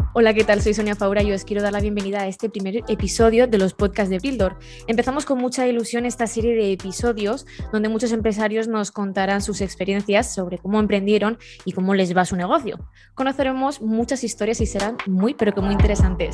Hola, ¿qué tal? Soy Sonia Faura y os quiero dar la bienvenida a este primer episodio de los podcasts de Bildor. Empezamos con mucha ilusión esta serie de episodios donde muchos empresarios nos contarán sus experiencias sobre cómo emprendieron y cómo les va su negocio. Conoceremos muchas historias y serán muy, pero que muy interesantes.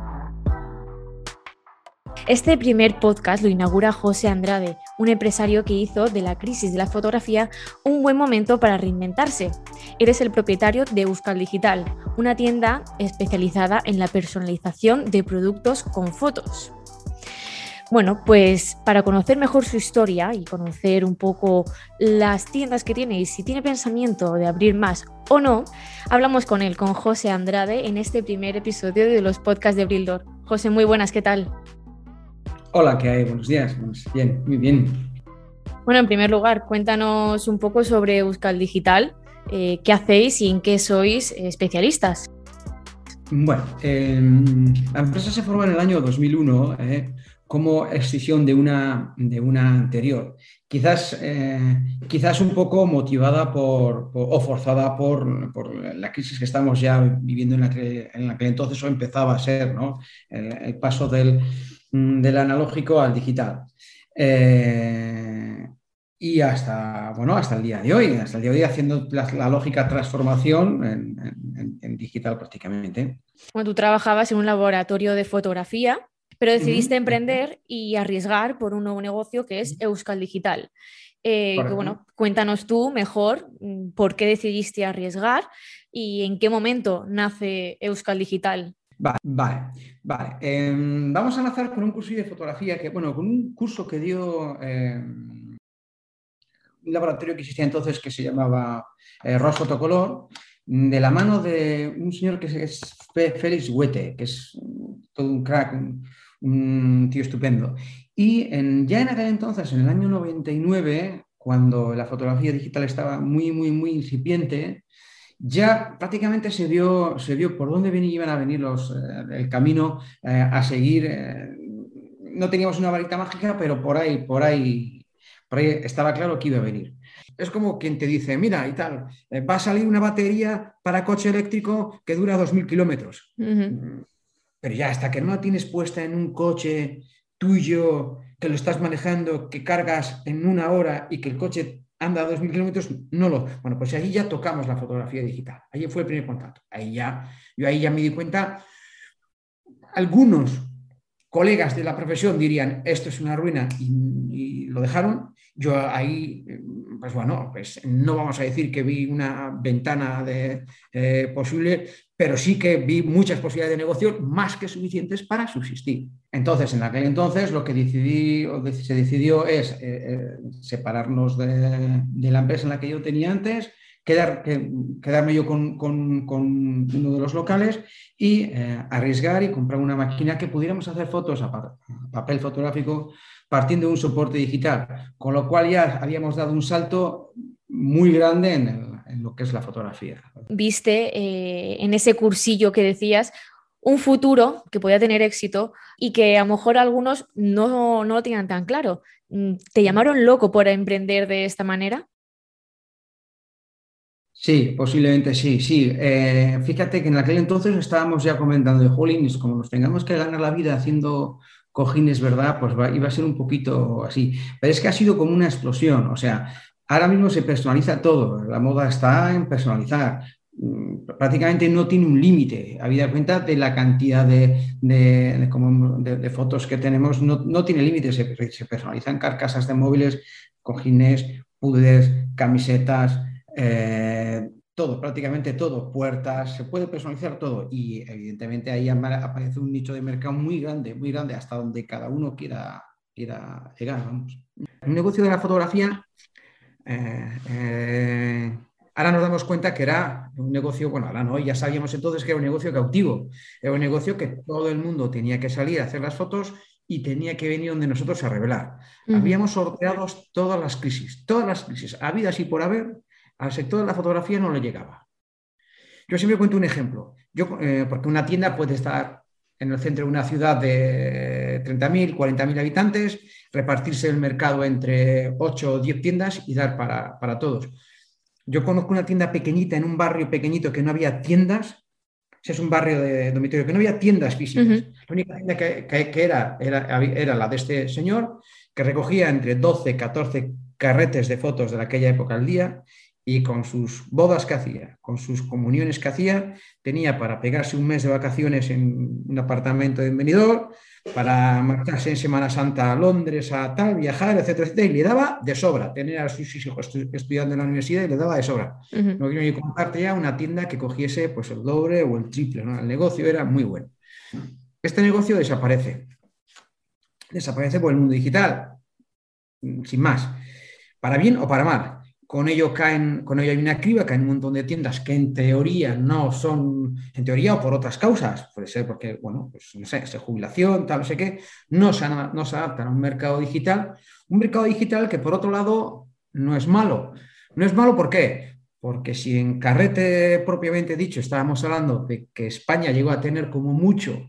Este primer podcast lo inaugura José Andrade, un empresario que hizo de la crisis de la fotografía un buen momento para reinventarse. Eres el propietario de Euskal Digital, una tienda especializada en la personalización de productos con fotos. Bueno, pues para conocer mejor su historia y conocer un poco las tiendas que tiene y si tiene pensamiento de abrir más o no, hablamos con él, con José Andrade, en este primer episodio de los podcasts de Bildor. José, muy buenas, ¿qué tal? Hola, ¿qué hay? Buenos días. Bien, muy bien. Bueno, en primer lugar, cuéntanos un poco sobre Euskal Digital, qué hacéis y en qué sois especialistas. Bueno, la empresa se formó en el año 2001 como escisión de una anterior. Quizás un poco motivada o forzada por la crisis que estamos ya viviendo en la que entonces o empezaba a ser, ¿no? El paso del analógico al digital. Eh, y hasta el día de hoy, haciendo la lógica transformación en digital prácticamente. Bueno, tú trabajabas en un laboratorio de fotografía, pero decidiste Ujú. emprender y arriesgar por un nuevo negocio que es Euskal Digital. Correcto. Bueno, cuéntanos tú mejor por qué decidiste arriesgar y en qué momento nace Euskal Digital. Vale. Vamos a lanzar con un curso de fotografía con un curso que dio un laboratorio que existía entonces que se llamaba ROS Fotocolor, de la mano de un señor que es Félix Huete, que es todo un crack, un tío estupendo. Ya en aquel entonces, en el año 99, cuando la fotografía digital estaba muy incipiente, ya prácticamente se vio por dónde iban a venir el camino a seguir. No teníamos una varita mágica, pero por ahí estaba claro que iba a venir. Es como quien te dice, mira, y tal, va a salir una batería para coche eléctrico que dura 2000 kilómetros. Ujú. Pero ya hasta que no la tienes puesta en un coche tuyo, que lo estás manejando, que cargas en una hora y que el coche anda a 2000 kilómetros, no lo. Bueno, pues ahí ya tocamos la fotografía digital. Ahí fue el primer contacto. Yo ahí ya me di cuenta. Algunos colegas de la profesión dirían, esto es una ruina y lo dejaron. Yo ahí, pues no vamos a decir que vi una ventana posible, pero sí que vi muchas posibilidades de negocio más que suficientes para subsistir. Entonces, en aquel entonces, lo que se decidió es separarnos de la empresa en la que yo tenía antes, quedarme yo con uno de los locales y arriesgar y comprar una máquina que pudiéramos hacer fotos a papel fotográfico partiendo de un soporte digital, con lo cual ya habíamos dado un salto muy grande en lo que es la fotografía. Viste en ese cursillo que decías un futuro que podía tener éxito y que a lo mejor algunos no lo tenían tan claro. ¿Te llamaron loco por emprender de esta manera? Sí, posiblemente sí, sí. Fíjate que en aquel entonces estábamos ya comentando de jolines, como nos tengamos que ganar la vida haciendo cojines, ¿verdad? Pues iba a ser un poquito así. Pero es que ha sido como una explosión. O sea, ahora mismo se personaliza todo. La moda está en personalizar. Prácticamente no tiene un límite. Habida cuenta de la cantidad de fotos que tenemos, no tiene límite. Se personalizan carcasas de móviles, cojines, pudres, camisetas, todo, prácticamente todo, puertas, se puede personalizar todo y evidentemente ahí aparece un nicho de mercado muy grande, hasta donde cada uno quiera llegar, vamos. Un negocio de la fotografía, eh, eh, ahora nos damos cuenta que era un negocio, bueno, ahora no, ya sabíamos entonces que era un negocio cautivo, era un negocio que todo el mundo tenía que salir a hacer las fotos y tenía que venir donde nosotros a revelar. Ujú. Habíamos sorteado todas las crisis, habidas y por haber, al sector de la fotografía no le llegaba. Yo siempre cuento un ejemplo, porque una tienda puede estar en el centro de una ciudad de 30.000, 40.000 habitantes, repartirse el mercado entre 8 o 10 tiendas y dar para todos. Yo conozco una tienda pequeñita en un barrio pequeñito que no había tiendas, Ese es un barrio de dormitorio, que no había tiendas físicas. La única tienda que era la de este señor, que recogía entre 12 14 carretes de fotos de aquella época al día, y con sus bodas que hacía, con sus comuniones que hacía, tenía para pegarse un mes de vacaciones en un apartamento en Benidorm, para marcharse en Semana Santa a Londres, a tal, viajar, etcétera, etcétera, y le daba de sobra tener a sus hijos estudiando en la universidad, y le daba de sobra. No quiero ni contarte ya una tienda que cogiese pues el doble o el triple, ¿no? El negocio era muy bueno. Este negocio desaparece por el mundo digital, sin más, para bien o para mal. Con ello hay una criba, caen un montón de tiendas que en teoría no son, en teoría o por otras causas, puede ser porque, bueno, pues no sé, jubilación, tal, no sé qué, no se adaptan a un mercado digital que por otro lado no es malo. No es malo, ¿por qué? Porque si en carrete propiamente dicho estábamos hablando de que España llegó a tener como mucho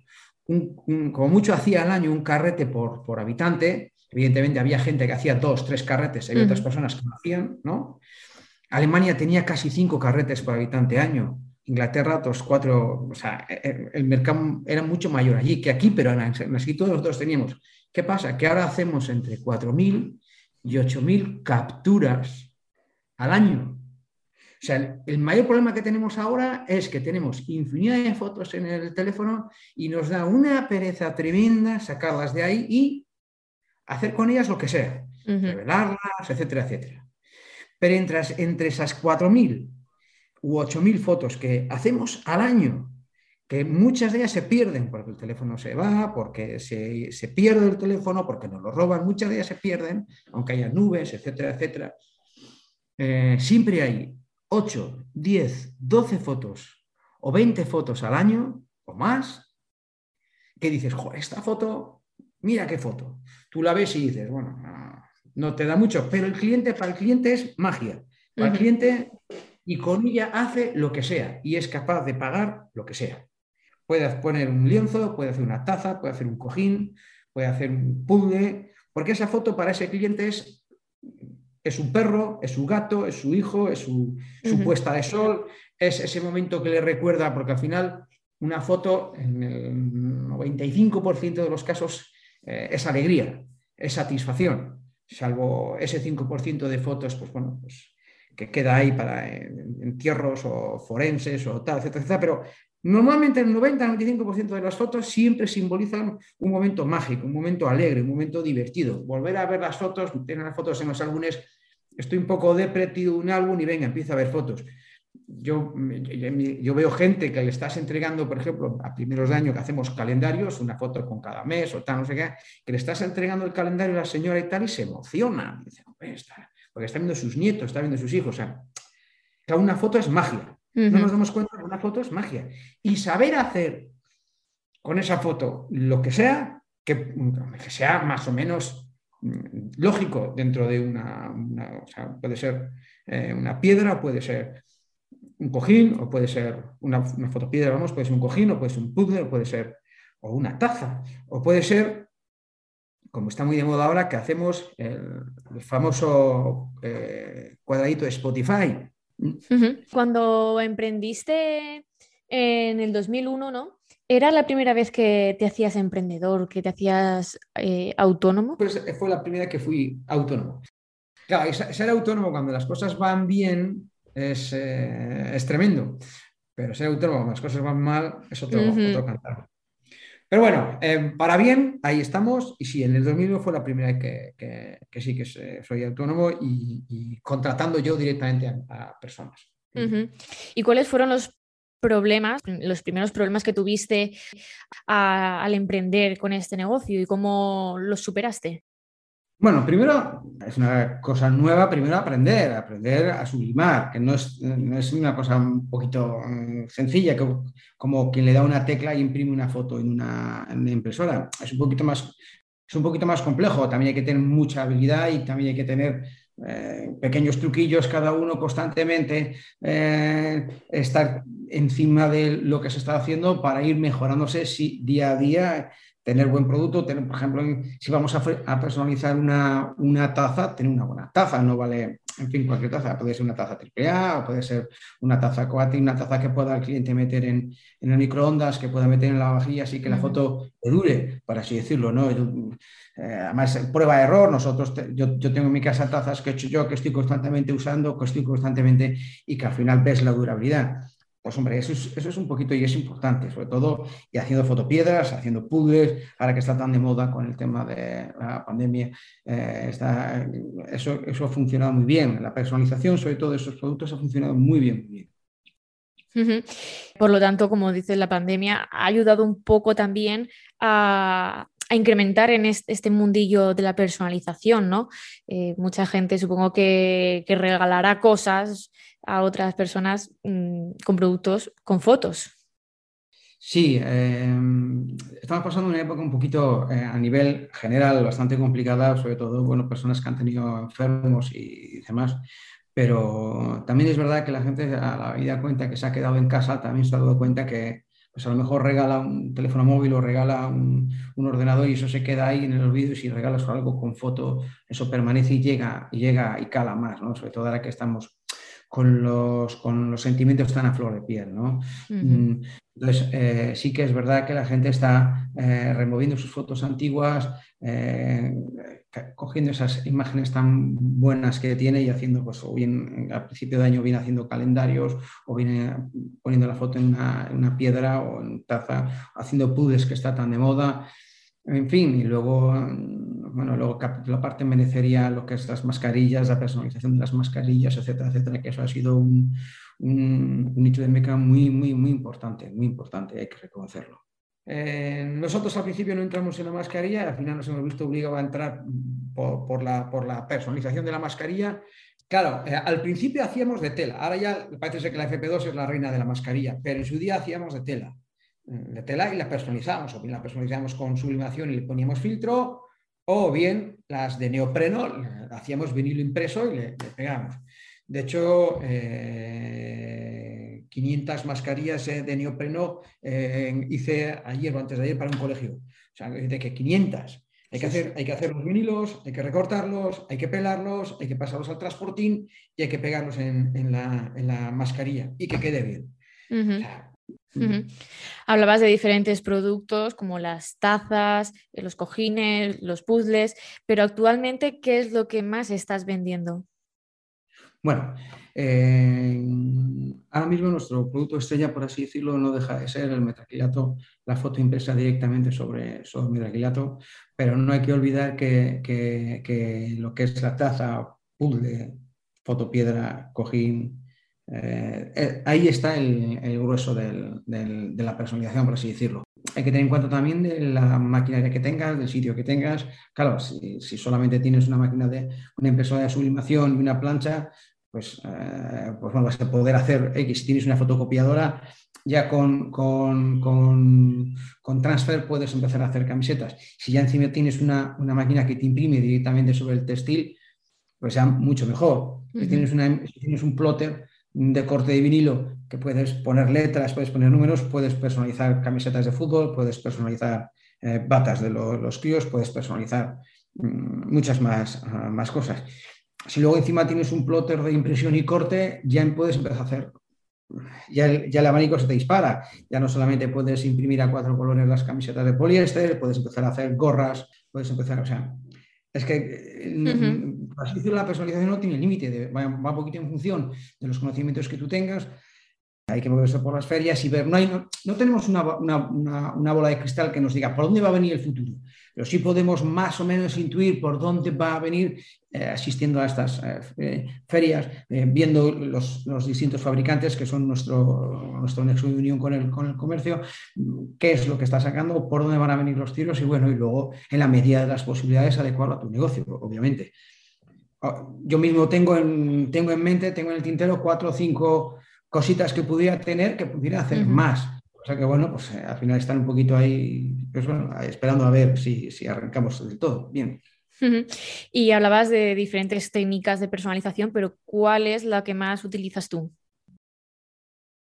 hacía al año un carrete por habitante. Evidentemente había gente que hacía 2, 3 carretes, había otras personas que no hacían, ¿no? Alemania tenía casi 5 carretes por habitante año. Inglaterra, otros 4, o sea, el mercado era mucho mayor allí que aquí, pero aquí todos los dos teníamos. ¿Qué pasa? Que ahora hacemos entre 4.000 y 8.000 capturas al año. O sea, el mayor problema que tenemos ahora es que tenemos infinidad de fotos en el teléfono y nos da una pereza tremenda sacarlas de ahí y hacer con ellas lo que sea, revelarlas, etcétera, etcétera. Pero entre esas 4.000 u 8.000 fotos que hacemos al año, que muchas de ellas se pierden porque el teléfono se va, porque se pierde el teléfono, porque nos lo roban, muchas de ellas se pierden, aunque haya nubes, etcétera, etcétera. Siempre hay 8, 10, 12 fotos o 20 fotos al año o más que dices, joder, esta foto, mira qué foto. Tú la ves y dices, bueno, no te da mucho, pero para el cliente es magia. Para el cliente, y con ella hace lo que sea y es capaz de pagar lo que sea. Puede poner un lienzo, puede hacer una taza, puede hacer un cojín, puede hacer un puzzle, porque esa foto para ese cliente es su perro, es su gato, es su hijo, es su puesta de sol, es ese momento que le recuerda, porque al final una foto en el 95% de los casos es alegría, es satisfacción, salvo ese 5% de fotos, pues bueno, pues que queda ahí para entierros o forenses o tal, etcétera, etcétera, pero normalmente el 90-95% de las fotos siempre simbolizan un momento mágico, un momento alegre, un momento divertido. Volver a ver las fotos, tener las fotos en los álbumes, estoy un poco depretido de un álbum y venga, empiezo a ver fotos. Yo veo gente que le estás entregando, por ejemplo, a primeros de año que hacemos calendarios, una foto con cada mes o tal, no sé qué, que le estás entregando el calendario a la señora y tal y se emociona. Dice, porque está viendo sus nietos, está viendo sus hijos. O sea, una foto es magia. No nos damos cuenta que una foto es magia. Y saber hacer con esa foto lo que sea, que sea más o menos lógico dentro de o sea, puede ser una piedra, puede ser un cojín, o puede ser una fotopiedra, vamos, puede ser un cojín, o puede ser un puzzle, o puede ser o una taza, o puede ser, como está muy de moda ahora, que hacemos el famoso cuadradito de Spotify. Cuando emprendiste en el 2001, ¿no? ¿Era la primera vez que te hacías emprendedor, que te hacías autónomo? Pues fue la primera que fui autónomo. Claro, ser autónomo cuando las cosas van bien es tremendo, pero ser autónomo cuando las cosas van mal es otro cantar. Pero bueno, para bien, ahí estamos. Y sí, en el 2001 fue la primera vez que sí que soy autónomo y contratando yo directamente a personas. ¿Y cuáles fueron los primeros problemas que tuviste al emprender con este negocio y cómo los superaste? Bueno, primero es una cosa nueva, primero aprender a sublimar, que no es una cosa un poquito sencilla, como quien le da una tecla y imprime una foto en una impresora. Es un poquito más complejo, también hay que tener mucha habilidad y también hay que tener pequeños truquillos cada uno constantemente, estar encima de lo que se está haciendo para ir mejorándose día a día, tener buen producto, tener, por ejemplo, si vamos a personalizar una taza, tener una buena taza, no vale, en fin, cualquier taza, puede ser una taza AAA o puede ser una taza Coati, una taza que pueda el cliente meter en el microondas, que pueda meter en la vajilla, así que la foto le dure, por así decirlo, ¿no? Además, prueba de error, yo tengo en mi casa tazas que he hecho yo, que estoy constantemente usando, que estoy constantemente y que al final ves la durabilidad. Pues hombre, eso es un poquito y es importante, sobre todo, y haciendo fotopiedras, haciendo puzzles, ahora que está tan de moda con el tema de la pandemia, eso ha funcionado muy bien. La personalización, sobre todo de esos productos, ha funcionado muy bien, muy bien. Por lo tanto, como dices, la pandemia ha ayudado un poco también a incrementar en este mundillo de la personalización, ¿no? Mucha gente supongo que regalará cosas a otras personas con productos con fotos. Sí, estamos pasando una época un poquito a nivel general bastante complicada, sobre todo, bueno, personas que han tenido enfermos y demás, pero también es verdad que la gente a la vida cuenta que se ha quedado en casa, también se ha dado cuenta que pues a lo mejor regala un teléfono móvil o regala un ordenador y eso se queda ahí en el olvido y si regalas algo con foto, eso permanece y llega y cala más, ¿no? Sobre todo ahora que estamos con los sentimientos tan a flor de piel, ¿no? Ujú. Mm, entonces, sí que es verdad que la gente está removiendo sus fotos antiguas, cogiendo esas imágenes tan buenas que tiene y haciendo, pues, o bien al principio de año viene haciendo calendarios, o viene poniendo la foto en una piedra o en taza, haciendo puzzles que está tan de moda. En fin, y luego, bueno, luego la parte merecería lo que es las mascarillas, la personalización de las mascarillas, etcétera, etcétera, que eso ha sido un nicho de mercado muy, muy, muy importante, hay que reconocerlo. Nosotros al principio no entramos en la mascarilla, al final nos hemos visto obligados a entrar por la personalización de la mascarilla. Claro, al principio hacíamos de tela, ahora ya parece ser que la FP2 es la reina de la mascarilla, pero en su día hacíamos de tela y la personalizamos, o bien la personalizamos con sublimación y le poníamos filtro, o bien las de neopreno, hacíamos vinilo impreso y le pegamos. De hecho, 500 mascarillas de neopreno hice ayer o antes de ayer para un colegio. O sea, de que 500. Hay que hacer los vinilos, hay que recortarlos, hay que pelarlos, hay que pasarlos al transportín y hay que pegarlos en la mascarilla y que quede bien. O Ujú. sea, Ujú. Hablabas de diferentes productos como las tazas, los cojines, los puzzles, pero actualmente, ¿qué es lo que más estás vendiendo? bueno, ahora mismo nuestro producto estrella, por así decirlo, no deja de ser el metacrilato, la foto impresa directamente sobre metacrilato, pero no hay que olvidar que lo que es la taza, puzzle, fotopiedra, cojín, ahí está el grueso de la personalización, por así decirlo. Hay que tener en cuenta también de la maquinaria que tengas, del sitio que tengas. Claro, si solamente tienes una máquina una impresora de sublimación y una plancha, pues bueno, vas a poder hacer X. Si tienes una fotocopiadora, ya con Transfer puedes empezar a hacer camisetas. Si ya encima tienes una máquina que te imprime directamente sobre el textil, pues ya mucho mejor. Ujú. Si tienes un plotter de corte de vinilo que puedes poner letras, puedes poner números, puedes personalizar camisetas de fútbol, puedes personalizar batas de los críos, puedes personalizar muchas más cosas. Si luego encima tienes un plotter de impresión y corte, ya puedes empezar a hacer, ya el abanico se te dispara. Ya no solamente puedes imprimir a 4 colores las camisetas de poliéster, puedes empezar a hacer gorras, puedes empezar, o sea, es que Ujú. así decirlo, la personalización no tiene límite, va un poquito en función de los conocimientos que tú tengas. Hay que moverse por las ferias y ver. No tenemos una bola de cristal que nos diga por dónde va a venir el futuro, pero sí podemos más o menos intuir por dónde va a venir asistiendo a estas ferias, viendo los distintos fabricantes que son nuestro nexo de unión con el comercio, qué es lo que está sacando, por dónde van a venir los tiros y bueno, y luego en la medida de las posibilidades adecuarlo a tu negocio, obviamente. Yo mismo tengo en mente, tengo en el tintero 4 o 5 cositas que pudiera tener, que pudiera hacer Ujú. más. O sea que bueno, pues al final están un poquito ahí, pues bueno, esperando a ver si arrancamos del todo. Bien. Ujú. Y hablabas de diferentes técnicas de personalización, pero ¿cuál es la que más utilizas tú?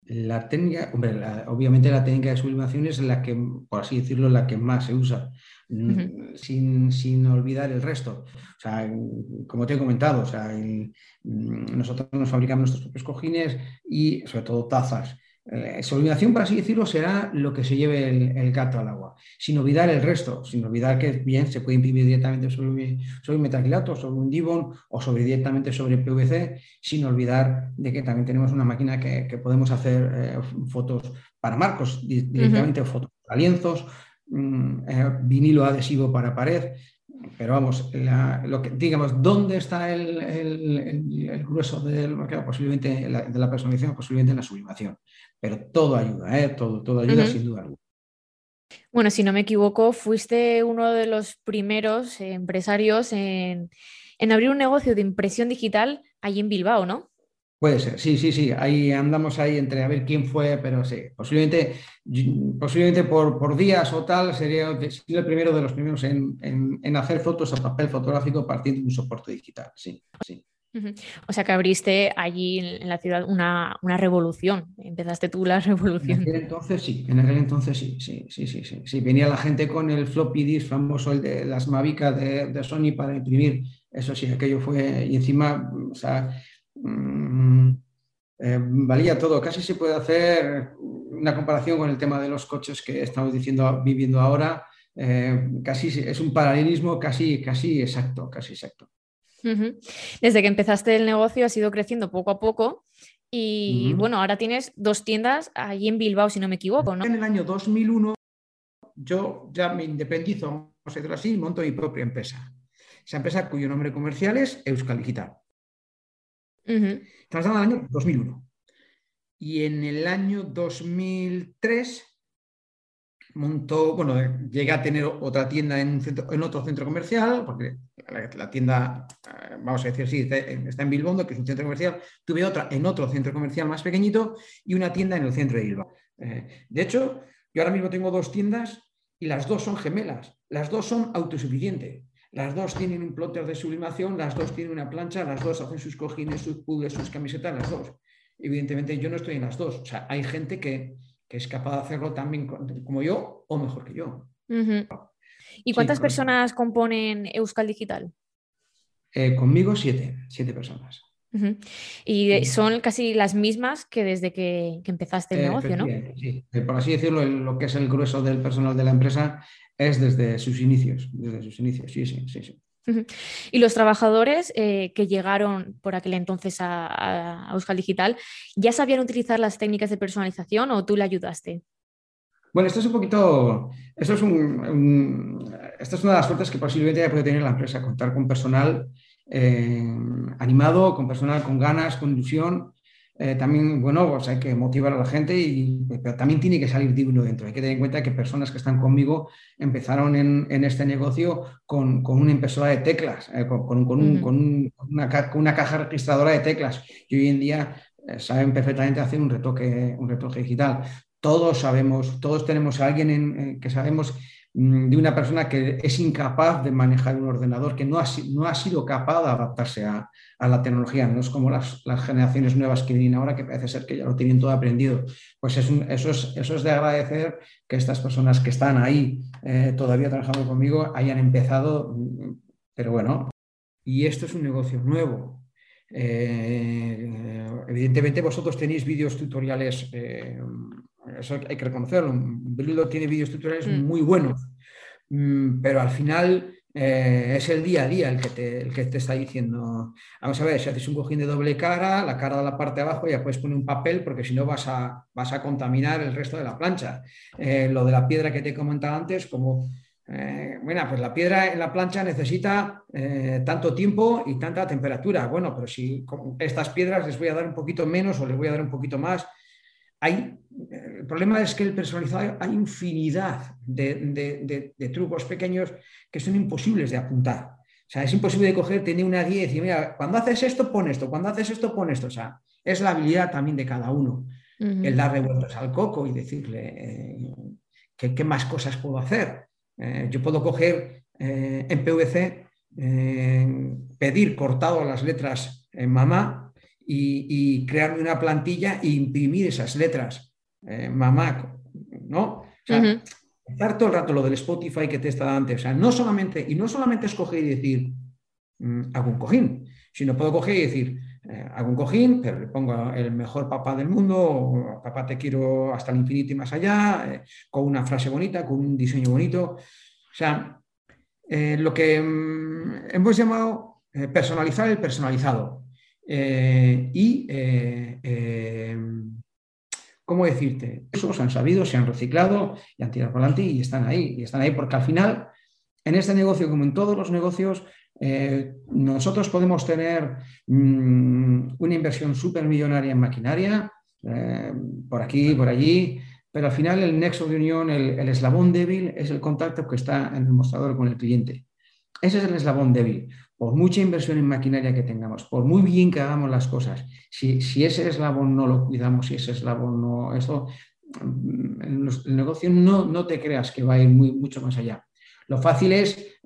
La técnica, hombre, obviamente la técnica de sublimación es la que, por así decirlo, la que más se usa, Ujú, sin olvidar el resto. O sea, como te he comentado, o sea, nosotros nos fabricamos nuestros propios cojines y sobre todo tazas. Sublimación, por así decirlo, será lo que se lleve el gato al agua, sin olvidar el resto, sin olvidar que bien se puede imprimir directamente sobre metacrilato, sobre un Dibond o directamente sobre PVC, sin olvidar de que también tenemos una máquina que podemos hacer fotos para marcos ujú. directamente, fotos para lienzos, vinilo adhesivo para pared. Pero vamos, digamos, ¿dónde está el grueso del mercado? Posiblemente de la personalización, posiblemente en la sublimación. Pero todo ayuda, ¿eh? Todo ayuda Ujú. sin duda alguna. Bueno, si no me equivoco, fuiste uno de los primeros empresarios en abrir un negocio de impresión digital allí en Bilbao, ¿no? Puede ser, sí, sí, sí. Ahí andamos ahí entre a ver quién fue, pero sí, posiblemente por días o tal, sería el primero de los primeros en hacer fotos a papel fotográfico partiendo de un soporte digital. Sí, sí. Ujú. O sea que abriste allí en la ciudad una revolución. Empezaste tú la En revolución. aquel entonces sí, en aquel entonces sí, sí, sí, sí, sí. Sí, venía la gente con el floppy disk famoso, el de las Mavic de Sony para imprimir. Eso sí, aquello fue, y encima, o sea, mm, valía todo. Casi se puede hacer una comparación con el tema de los coches que estamos viviendo ahora. Casi es un paralelismo casi exacto, casi exacto. Ujú. Desde que empezaste el negocio has ido creciendo poco a poco y Ujú. bueno, ahora tienes dos tiendas allí en Bilbao, si no me equivoco, ¿no? En el año 2001 yo ya me independizo, vamos a decirlo así, y monto mi propia empresa. Esa empresa cuyo nombre comercial es Euskal Digital. Ujú, Estamos hablando del año 2001. Y en el año 2003 montó, bueno, llegué a tener otra tienda en otro centro comercial, porque la tienda, vamos a decir, sí, está en Bilbondo, que es un centro comercial. Tuve otra en otro centro comercial más pequeñito y una tienda en el centro de Bilbao. De hecho, yo ahora mismo tengo dos tiendas y las dos son gemelas, las dos son autosuficientes. Las dos tienen un plotter de sublimación, las dos tienen una plancha, las dos hacen sus cojines, sus puzzles, sus camisetas, las dos. Evidentemente yo no estoy en las dos. O sea, hay gente que es capaz de hacerlo también como yo o mejor que yo. ujú. ¿Y Sí, cuántas correcto. personas componen Euskal Digital? Conmigo siete personas. Ujú. Y Ujú. son casi las mismas que desde que empezaste el negocio, ¿no? Efectivamente, sí. Por así decirlo, lo que es el grueso del personal de la empresa es desde sus inicios, sí, sí, sí, sí. Ujú. Y los trabajadores que llegaron por aquel entonces a Euskal Digital, ¿ya sabían utilizar las técnicas de personalización o tú le ayudaste? Bueno, esto es un poquito, esta es una de las suertes que posiblemente ya puede tener la empresa, contar con personal eh, animado, con personal con ganas, con ilusión. También, bueno, pues hay que motivar a la gente, pero también tiene que salir digno dentro. Hay que tener en cuenta que personas que están conmigo empezaron en este negocio con una impresora de teclas, Ujú, con una caja registradora de teclas, y hoy en día saben perfectamente hacer un retoque digital. Todos sabemos, todos tenemos a alguien que sabemos de una persona que es incapaz de manejar un ordenador, que no ha sido capaz de adaptarse a la tecnología. No es como las generaciones nuevas que vienen ahora, que parece ser que ya lo tienen todo aprendido. Pues eso es de agradecer que estas personas que están ahí todavía trabajando conmigo hayan empezado, pero bueno, y esto es un negocio nuevo. Evidentemente vosotros tenéis vídeos tutoriales, eso hay que reconocerlo. Beludo tiene vídeos tutoriales mm, muy buenos, pero al final es el día a día el que te está diciendo, vamos a ver, si haces un cojín de doble cara, la cara de la parte de abajo ya puedes poner un papel porque si no vas a contaminar el resto de la plancha. Lo de la piedra que te comentaba antes, como bueno, pues la piedra en la plancha necesita tanto tiempo y tanta temperatura. Bueno, pero si con estas piedras les voy a dar un poquito menos o les voy a dar un poquito más. El problema es que el personalizado hay infinidad de trucos pequeños que son imposibles de apuntar. O sea, es imposible de coger, tener una guía y decir, mira, cuando haces esto, pon esto, cuando haces esto, pon esto. O sea, es la habilidad también de cada uno. El ujú. darle vueltas al coco y decirle qué más cosas puedo hacer. Yo puedo coger en PVC, pedir cortado las letras en mamá y crearme una plantilla e imprimir esas letras. Mamá, ¿no? O sea, estar todo el rato lo del Spotify que te estaba antes. O sea, no solamente escoger y decir, hago un cojín, sino puedo coger y decir, hago un cojín, pero le pongo el mejor papá del mundo, o papá te quiero hasta el infinito y más allá, con una frase bonita, con un diseño bonito. O sea, lo que hemos llamado personalizar el personalizado. ¿Cómo decirte? Esos han sabido, se han reciclado y han tirado por delante y están ahí. Y están ahí porque al final, en este negocio, como en todos los negocios, nosotros podemos tener una inversión súper millonaria en maquinaria, por aquí, por allí, pero al final el nexo de unión, el eslabón débil, es el contacto que está en el mostrador con el cliente. Ese es el eslabón débil. Por mucha inversión en maquinaria que tengamos, por muy bien que hagamos las cosas, si ese eslabón no lo cuidamos, si ese eslabón no, eso, el negocio no te creas que va a ir mucho más allá. Lo fácil es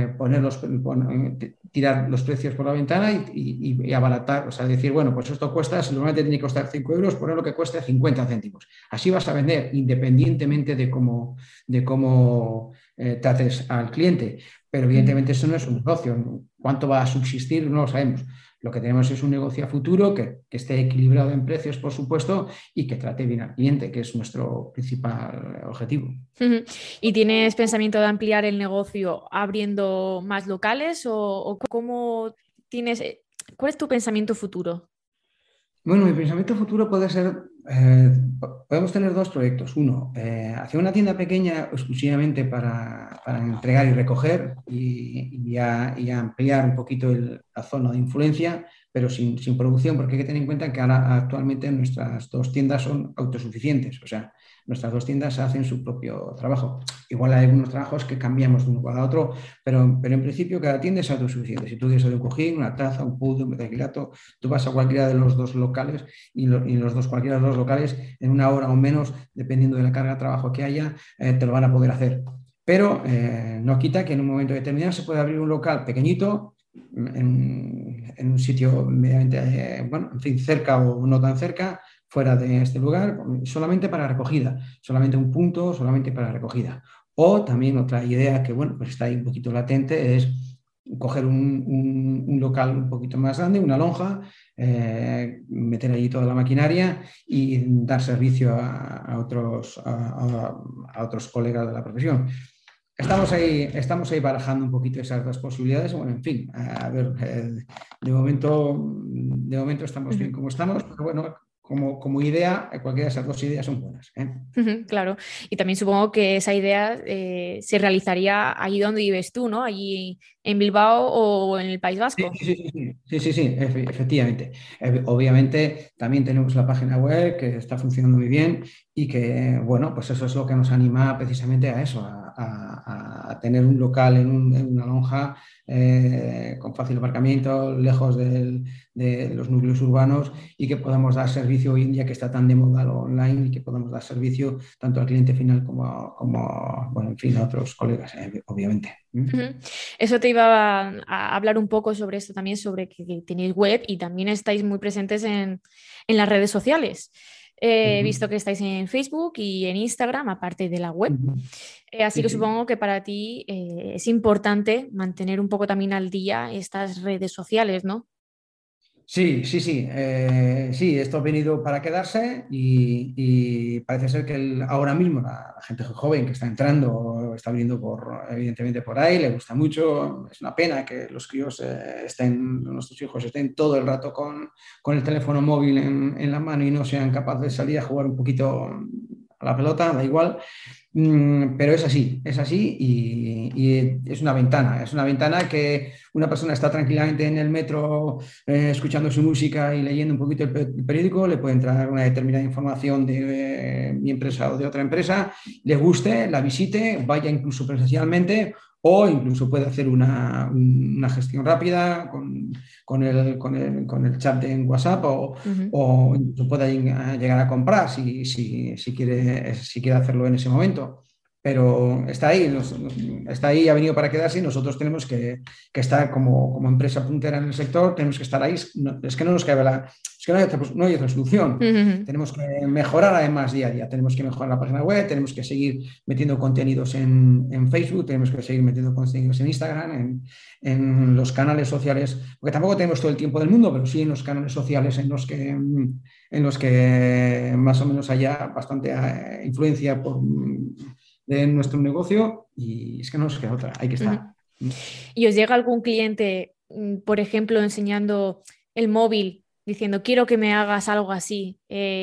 tirar los precios por la ventana y abaratar, o sea, decir, bueno, pues esto cuesta, si normalmente tiene que costar 5 euros, poner lo que cueste 50 céntimos. Así vas a vender independientemente de cómo trates al cliente. Pero evidentemente eso no es un negocio. ¿Cuánto va a subsistir? No lo sabemos. Lo que tenemos es un negocio a futuro que esté equilibrado en precios, por supuesto, y que trate bien al cliente, que es nuestro principal objetivo. ¿Y tienes pensamiento de ampliar el negocio abriendo más locales o cómo tienes, cuál es tu pensamiento futuro? Bueno, mi pensamiento futuro puede ser, podemos tener dos proyectos. Uno, hacer una tienda pequeña exclusivamente para entregar y recoger y ampliar un poquito la zona de influencia, pero sin producción, porque hay que tener en cuenta que ahora actualmente nuestras dos tiendas son autosuficientes. O sea, nuestras dos tiendas hacen su propio trabajo. Igual hay algunos trabajos que cambiamos de un lugar a otro, pero en principio cada tienda es autosuficiente. Si tú quieres un cojín, una taza, un puzzle, un metacrilato, tú vas a cualquiera de los dos locales y cualquiera de los dos locales en una hora o menos, dependiendo de la carga de trabajo que haya, te lo van a poder hacer. Pero no quita que en un momento determinado se puede abrir un local pequeñito en un sitio medianamente, bueno, en fin, cerca o no tan cerca, fuera de este lugar, solamente para recogida, solamente un punto, solamente para recogida. O también otra idea que, bueno, pues está ahí un poquito latente, es coger un local un poquito más grande, una lonja, meter allí toda la maquinaria y dar servicio a otros colegas de la profesión. Estamos ahí barajando un poquito esas dos posibilidades. Bueno, en fin, a ver, de momento estamos bien como estamos, pero bueno, como idea, cualquiera de esas dos ideas son buenas. Claro, y también supongo que esa idea se realizaría allí donde vives tú, ¿no? Allí en Bilbao o en el País Vasco. Sí, efectivamente. Obviamente también tenemos la página web que está funcionando muy bien y que, bueno, pues eso es lo que nos anima precisamente a eso, a tener un local en una lonja con fácil aparcamiento, lejos de los núcleos urbanos y que podamos dar servicio hoy en día que está tan de moda lo online y que podamos dar servicio tanto al cliente final como bueno, en fin, a otros colegas, obviamente. Eso te iba a hablar un poco sobre esto también, sobre que tenéis web y también estáis muy presentes en las redes sociales. He visto que estáis en Facebook y en Instagram, aparte de la web. Así que supongo que para ti es importante mantener un poco también al día estas redes sociales, ¿no? Sí. Sí, esto ha venido para quedarse y parece ser que ahora mismo la gente joven que está entrando está viniendo evidentemente por ahí, le gusta mucho. Es una pena que los críos nuestros hijos estén todo el rato con el teléfono móvil en la mano y no sean capaces de salir a jugar un poquito a la pelota, da igual. Pero es así y es una ventana que una persona está tranquilamente en el metro escuchando su música y leyendo un poquito el periódico, le puede entrar una determinada información de mi empresa o de otra empresa, le guste, la visite, vaya incluso presencialmente o incluso puede hacer una gestión rápida con el chat en WhatsApp o incluso puede llegar a comprar si quiere hacerlo en ese momento. pero está ahí, está ahí, ha venido para quedarse y nosotros tenemos que estar como empresa puntera en el sector, tenemos que estar ahí. Es que no nos cabe es que no hay otra solución. Ujú. Tenemos que mejorar además día a día, tenemos que mejorar la página web, tenemos que seguir metiendo contenidos en Facebook, tenemos que seguir metiendo contenidos en Instagram, en los canales sociales, porque tampoco tenemos todo el tiempo del mundo, pero sí en los canales sociales en los que más o menos haya bastante influencia de nuestro negocio y es que no nos queda otra, hay que Ujú. estar. ¿Y os llega algún cliente, por ejemplo, enseñando el móvil, diciendo, quiero que me hagas algo así,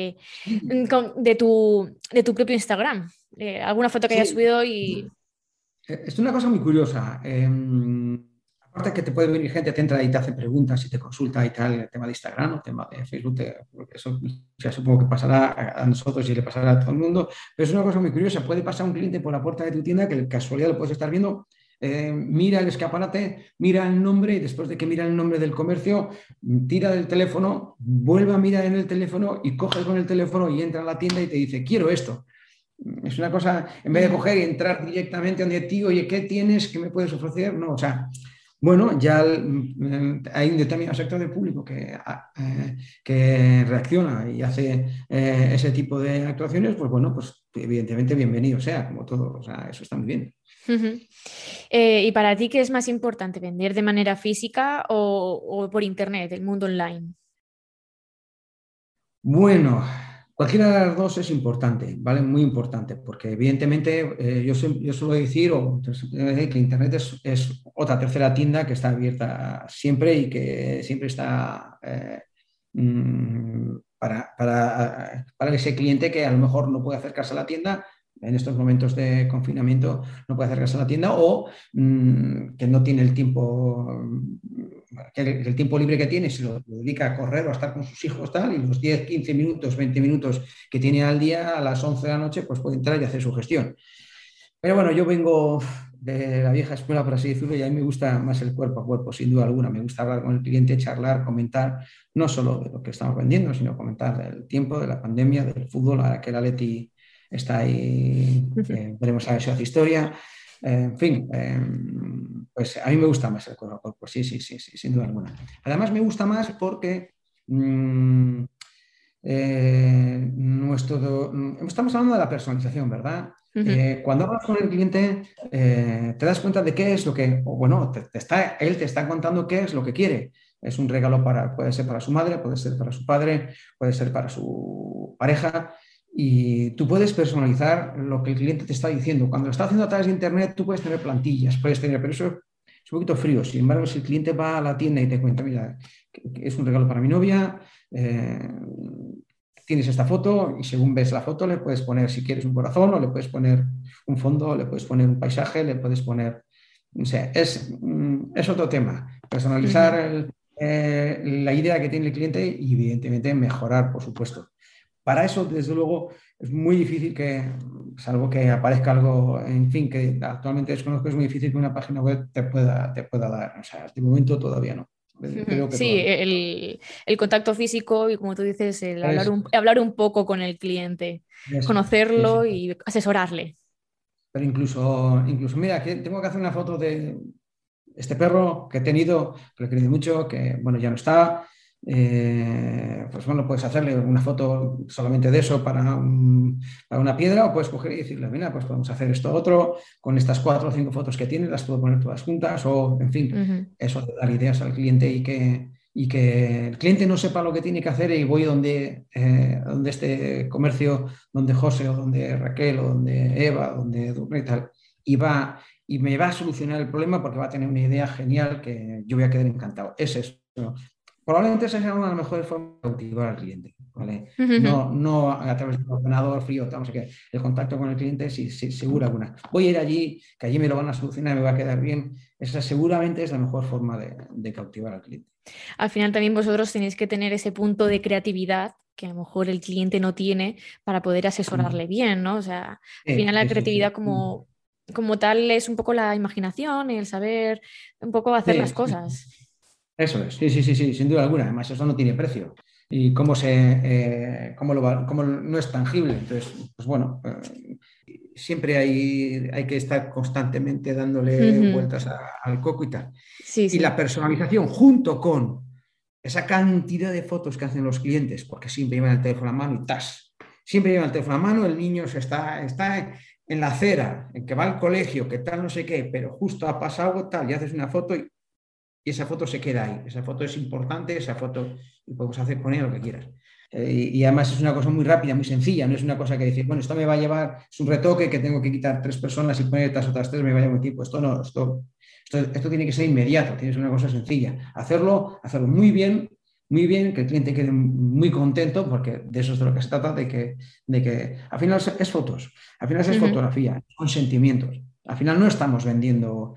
de tu propio Instagram? Alguna foto que hayas Sí, subido y... es una cosa muy curiosa. Aparte que te puede venir gente, te entra y te hace preguntas y te consulta y tal, el tema de Instagram o el tema de Facebook, porque eso ya supongo que pasará a nosotros y le pasará a todo el mundo, pero es una cosa muy curiosa. Puede pasar un cliente por la puerta de tu tienda que de casualidad lo puedes estar viendo, mira el escaparate, mira el nombre y después de que mira el nombre del comercio, tira del teléfono, vuelve a mirar en el teléfono y coge con el teléfono y entra a la tienda y te dice, quiero esto. Es una cosa, en vez de Ujú. coger y entrar directamente donde ti, oye, ¿qué tienes? ¿Qué me puedes ofrecer? No, o sea, bueno, ya hay un determinado sector del público que reacciona y hace ese tipo de actuaciones, pues bueno, pues evidentemente bienvenido sea, como todo, o sea, eso está muy bien. Ujú. ¿Y para ti qué es más importante, vender de manera física o por internet, el mundo online? Bueno, cualquiera de las dos es importante, ¿vale? Muy importante, porque evidentemente yo suelo decir que Internet es otra tercera tienda que está abierta siempre y que siempre está para ese cliente que a lo mejor no puede acercarse a la tienda. En estos momentos de confinamiento no puede acercarse a la tienda o que no tiene el tiempo que el tiempo libre que tiene se lo dedica a correr o a estar con sus hijos tal, y los 10 15 minutos, 20 minutos que tiene al día a las 11 de la noche, pues puede entrar y hacer su gestión. Pero bueno, yo vengo de la vieja escuela, por así decirlo, y a mí me gusta más el cuerpo a cuerpo, sin duda alguna. Me gusta hablar con el cliente, charlar, comentar, no solo de lo que estamos vendiendo, sino comentar del tiempo, de la pandemia, del fútbol, ahora que el Atleti está ahí, veremos a ver si hace historia. En fin, pues a mí me gusta más el cuerpo a cuerpo, sí, sí, sí, sí, sin duda alguna. Además me gusta más porque mm, estamos hablando de la personalización, ¿verdad? Ujú. Cuando hablas con el cliente, te das cuenta de qué es lo que, o bueno, él te está contando qué es lo que quiere. Es un regalo puede ser para su madre, puede ser para su padre, puede ser para su pareja. Y tú puedes personalizar lo que el cliente te está diciendo. Cuando lo está haciendo a través de Internet, tú puedes tener plantillas, pero eso es un poquito frío. Sin embargo, si el cliente va a la tienda y te cuenta, mira, que es un regalo para mi novia, eh, tienes esta foto y según ves la foto le puedes poner, si quieres, un corazón o le puedes poner un fondo, le puedes poner un paisaje, le puedes poner, no sé, es otro tema. Personalizar Ujú. la idea que tiene el cliente y evidentemente mejorar, por supuesto. Para eso, desde luego, es muy difícil salvo que aparezca algo, en fin, que actualmente desconozco, es muy difícil que una página web te pueda dar. O sea, de momento todavía no. Ujú. Creo que Sí, todavía. el contacto físico y como tú dices, el hablar Es, hablar un poco con el cliente, eso es, sí, conocerlo sí. y asesorarle. Pero incluso, mira, que tengo que hacer una foto de este perro que he tenido, que lo he querido mucho, que bueno, ya no está. Pues bueno, puedes hacerle una foto solamente de eso para una piedra, o puedes coger y decirle, mira, pues podemos hacer esto otro, con estas 4 o 5 fotos que tiene, las puedo poner todas juntas, o en fin, Ujú. eso de dar ideas al cliente y que el cliente no sepa lo que tiene que hacer y voy donde este comercio, donde José o donde Raquel o donde Eva, donde Dulce y tal, y va y me va a solucionar el problema porque va a tener una idea genial que yo voy a quedar encantado. Es eso. Probablemente esa sea una de las mejores formas de cautivar al cliente, ¿vale? Ujú. No a través de un ordenador frío, no sé qué. El contacto con el cliente, sí, sí, seguro alguna. Voy a ir allí, que allí me lo van a solucionar, me va a quedar bien. Esa seguramente es la mejor forma de cautivar al cliente. Al final también vosotros tenéis que tener ese punto de creatividad que a lo mejor el cliente no tiene para poder asesorarle bien, ¿no? O sea, al Sí, final la sí, sí, creatividad sí. como tal es un poco la imaginación, el saber un poco hacer las Sí, sí, cosas. eso es, sí, sí, sí, sí, sin duda alguna. Además, eso no tiene precio. y cómo no es tangible. Entonces, pues bueno, siempre hay que estar constantemente dándole Ujú. vueltas al coco y tal. Sí, Y la sí. personalización junto con esa cantidad de fotos que hacen los clientes, porque siempre llevan el teléfono a mano y ¡tas! Siempre llevan el teléfono a mano, el niño está en la acera, en que va al colegio, que tal, no sé qué, pero justo ha pasado algo tal y haces una foto y esa foto se queda ahí. Esa foto es importante, esa foto, y podemos hacer con ella lo que quieras. Y además es una cosa muy rápida, muy sencilla, no es una cosa que decir, bueno, esto me va a llevar, es un retoque que tengo que quitar 3 personas y poner estas otras 3, me va a llevar muy tiempo. Esto no, esto tiene que ser inmediato, tiene que ser una cosa sencilla. Hacerlo muy bien, que el cliente quede muy contento, porque de eso es de lo que se trata, de que al final es fotos, al final es Ujú. fotografía, son sentimientos. Al final no estamos vendiendo,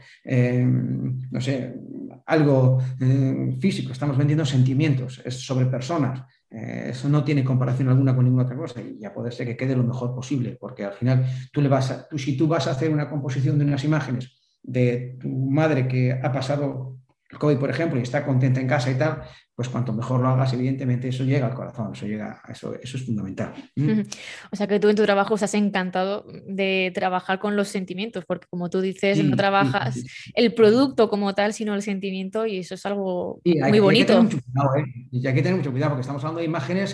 no sé, algo físico, estamos vendiendo sentimientos, es sobre personas. Eso no tiene comparación alguna con ninguna otra cosa y ya puede ser que quede lo mejor posible, porque al final si tú vas a hacer una composición de unas imágenes de tu madre que ha pasado el COVID, por ejemplo, y está contenta en casa y tal, pues cuanto mejor lo hagas, evidentemente eso llega al corazón, eso es fundamental. ¿Mm? Ujú. O sea que tú en tu trabajo estás encantado de trabajar con los sentimientos, porque como tú dices, no Sí, sí, sí, trabajas sí, el sí. producto como tal, sino el sentimiento, y eso es algo Y muy hay que tener bonito. mucho cuidado, ¿eh? Y hay que tener mucho cuidado porque estamos hablando de imágenes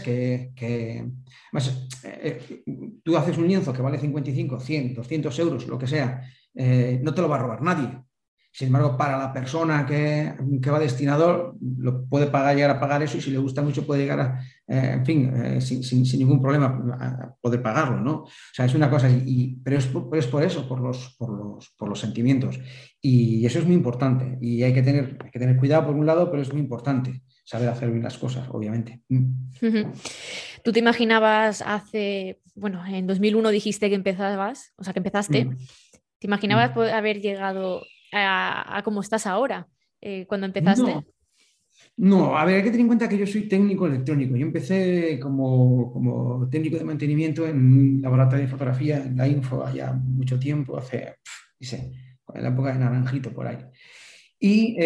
además, tú haces un lienzo que vale 55, 100, 200 euros, lo que sea, no te lo va a robar nadie. Sin embargo, para la persona que va destinado, lo puede pagar, llegar a pagar eso y si le gusta mucho puede llegar en fin, sin ningún problema a poder pagarlo, ¿no? O sea, es una cosa, pero es por eso, por los sentimientos. Y eso es muy importante. Y hay que tener cuidado por un lado, pero es muy importante saber hacer bien las cosas, obviamente. Ujú. ¿Tú te imaginabas bueno, en 2001 dijiste que empezabas, o sea, que empezaste, Mm, ¿te imaginabas mm. haber llegado a cómo estás ahora, cuando empezaste? No, no, a ver, hay que tener en cuenta que yo soy técnico electrónico. Yo empecé como técnico de mantenimiento en un laboratorio de fotografía en la Info allá mucho tiempo, no sé, en la época de Naranjito por ahí. Y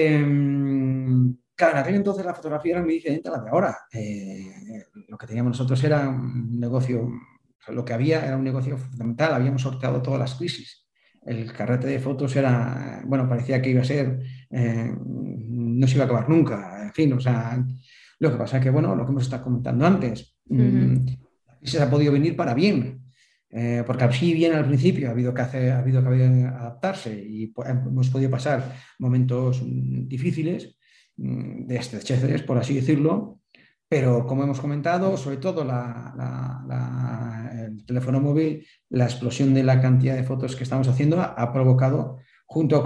claro, en aquel entonces la fotografía era muy diferente a la de ahora. Lo que teníamos nosotros era un negocio, o sea, lo que había era un negocio fundamental, habíamos sorteado todas las crisis. El carrete de fotos era, bueno, parecía que iba a ser, no se iba a acabar nunca, en fin, o sea, lo que pasa es que, bueno, lo que hemos estado comentando antes, Ujú. la crisis ha podido venir para bien. Porque así bien al principio ha habido que adaptarse y hemos podido pasar momentos difíciles, de estrecheces, por así decirlo, pero como hemos comentado, sobre todo el teléfono móvil, la explosión de la cantidad de fotos que estamos haciendo ha provocado, junto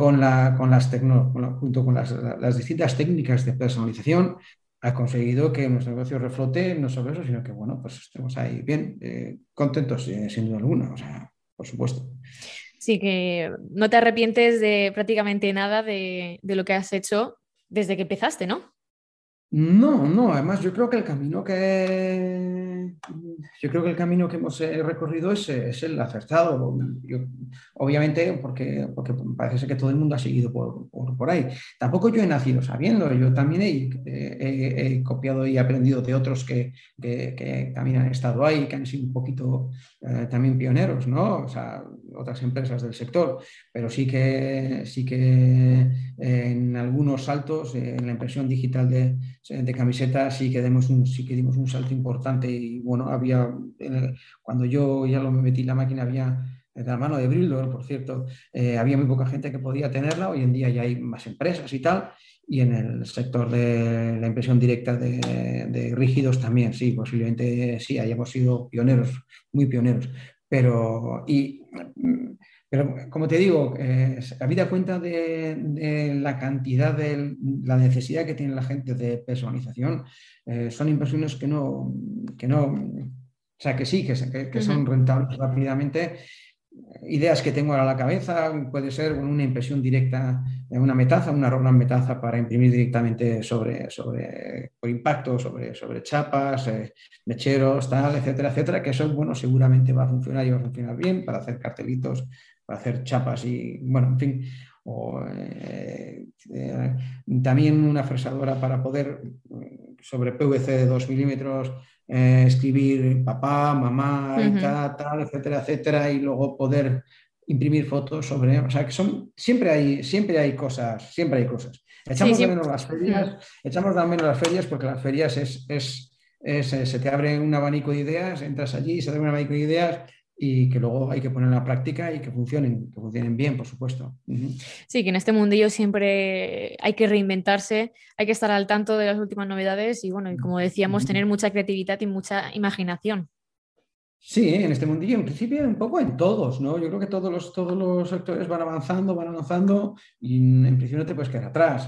con las distintas técnicas de personalización, ha conseguido que nuestro negocio reflote no solo eso, sino que, bueno, pues estemos ahí bien, contentos, sin duda alguna, o sea, por supuesto. Sí, que no te arrepientes de prácticamente nada de lo que has hecho desde que empezaste, ¿no? No, no, además yo creo que el camino que hemos recorrido es el acertado. Obviamente, porque parece ser que todo el mundo ha seguido por ahí. Tampoco yo he nacido sabiendo, yo también he copiado y aprendido de otros que también han estado ahí, que han sido un poquito también pioneros, ¿no? O sea, otras empresas del sector, pero sí que en algunos saltos en la impresión digital de camiseta sí que dimos un salto importante y bueno, cuando yo ya lo me metí en la máquina había de la mano de Brildor, por cierto, había muy poca gente que podía tenerla, hoy en día ya hay más empresas y tal, y en el sector de la impresión directa de rígidos también, sí, posiblemente sí, hayamos sido pioneros, muy pioneros, pero, pero como te digo, habida cuenta de la cantidad de la necesidad que tiene la gente de personalización, son inversiones o sea, que sí, que son Ujú. rentables rápidamente. Ideas que tengo ahora a la cabeza, puede ser una impresión directa de una metaza, una Roland metaza para imprimir directamente por impacto, sobre chapas, mecheros, tal, etcétera, etcétera, que eso, bueno, seguramente va a funcionar y va a funcionar bien para hacer cartelitos, para hacer chapas y, bueno, en fin. O también una fresadora para poder sobre PVC de 2 milímetros, escribir papá, mamá, Aita, tal, etcétera, etcétera, y luego poder imprimir fotos sobre, o sea, que siempre hay cosas, siempre hay cosas. Sí, Echamos de sí. menos las ferias, echamos de menos las ferias porque las ferias se te abre un abanico de ideas, entras allí, se te abre un abanico de ideas y que luego hay que poner en la práctica y que funcionen bien, por supuesto. Sí, que en este mundillo siempre hay que reinventarse, hay que estar al tanto de las últimas novedades y bueno, y como decíamos, tener mucha creatividad y mucha imaginación. Sí, en este mundillo, en principio, un poco en todos, ¿no? Yo creo que todos los sectores van avanzando y en principio no te puedes quedar atrás.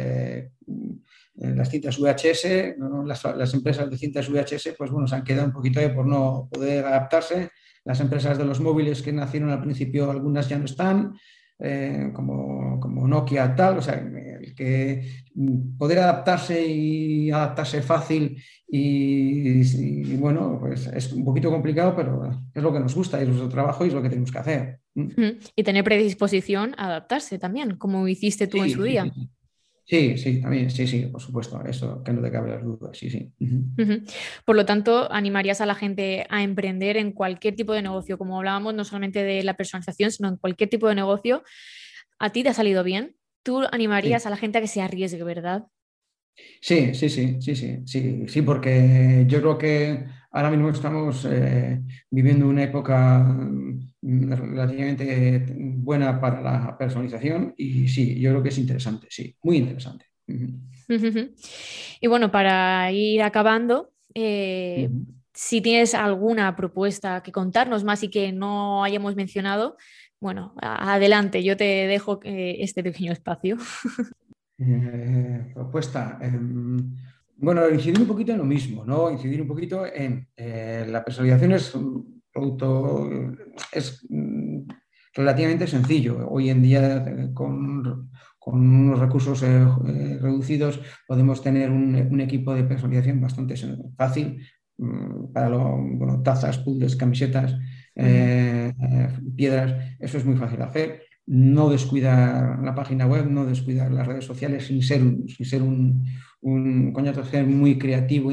Las cintas VHS, ¿no? Las empresas de cintas VHS, pues bueno, se han quedado un poquito ahí por no poder adaptarse. Las empresas de los móviles que nacieron al principio, algunas ya no están, como Nokia, tal, o sea, el que poder adaptarse y adaptarse fácil y bueno, pues es un poquito complicado, pero es lo que nos gusta, es nuestro trabajo y es lo que tenemos que hacer. Y tener predisposición a adaptarse también, como hiciste tú en Sí, su sí, sí, día. sí. Sí, sí, también, sí, por supuesto, eso que no te cabe las dudas, sí, sí. Ujú. Por lo tanto, animarías a la gente a emprender en cualquier tipo de negocio, como hablábamos, no solamente de la personalización, sino en cualquier tipo de negocio. ¿A ti te ha salido bien? ¿Tú Sí. animarías a la gente a que se arriesgue, verdad? Sí, sí, sí, sí, sí, sí, sí, porque yo creo que ahora mismo estamos viviendo una época relativamente buena para la personalización y sí, yo creo que es interesante, sí, muy interesante. Ujú. Y bueno, para ir acabando, Ujú. si tienes alguna propuesta que contarnos más y que no hayamos mencionado, bueno, adelante, yo te dejo este pequeño espacio. Propuesta. Bueno, incidir un poquito en lo mismo, ¿no? Incidir un poquito en la personalización es un producto, es relativamente sencillo. Hoy en día, con unos recursos reducidos, podemos tener un equipo de personalización bastante fácil para bueno, tazas, puzzles, camisetas, Ujú. piedras. Eso es muy fácil de hacer. No descuidar la página web, no descuidar las redes sociales sin ser un coñazo, ser muy creativo,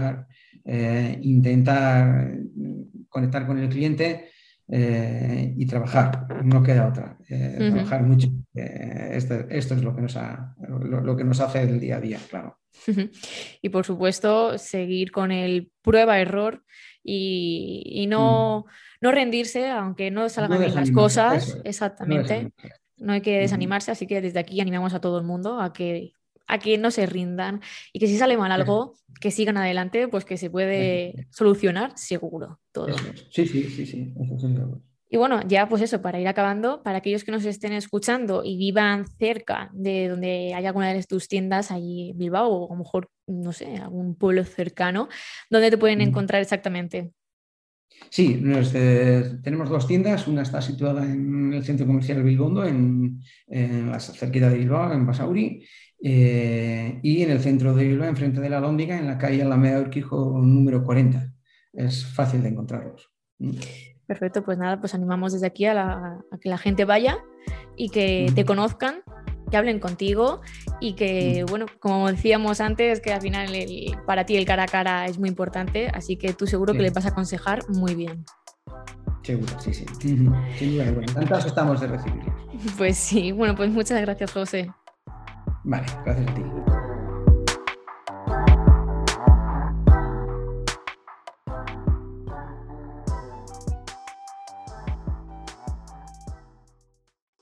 intentar conectar con el cliente y trabajar, no queda otra, Ujú. trabajar mucho. Esto es lo que nos hace el día a día, claro. Y por supuesto, seguir con el prueba-error y Mm. no rendirse, aunque no No salgan bien las desanimarse, eso cosas, es, no exactamente. desanimarse. No hay que Ujú. desanimarse, así que desde aquí animamos a todo el mundo a que no se rindan y que si sale mal Eso, algo, que sigan adelante, pues que se eso, puede solucionar seguro todo. eso es. Sí, sí, sí, sí, eso sí, seguro. Y bueno, ya pues eso, para ir acabando, para aquellos que nos estén escuchando y vivan cerca de donde hay alguna de tus tiendas, ahí en Bilbao o a lo mejor, no sé, algún pueblo cercano, ¿dónde te pueden Mm. encontrar exactamente? Sí, tenemos dos tiendas. Una está situada en el centro comercial Bilbondo, en la cerquita de Bilbao, en Basauri, y en el centro de Bilbao, enfrente de la Alhóndiga, en la calle Alameda de Urquijo número 40. Es fácil de encontrarlos. Perfecto, pues nada, pues animamos desde aquí a que la gente vaya y que te conozcan, que hablen contigo y que, bueno, como decíamos antes, que al final para ti el cara a cara es muy importante, así que tú seguro que les Sí, vas a aconsejar muy bien. seguro, sí, sí. Sin duda alguna. Encantados estamos de recibirlos. Pues sí, bueno, pues muchas gracias, José. Vale, gracias a ti.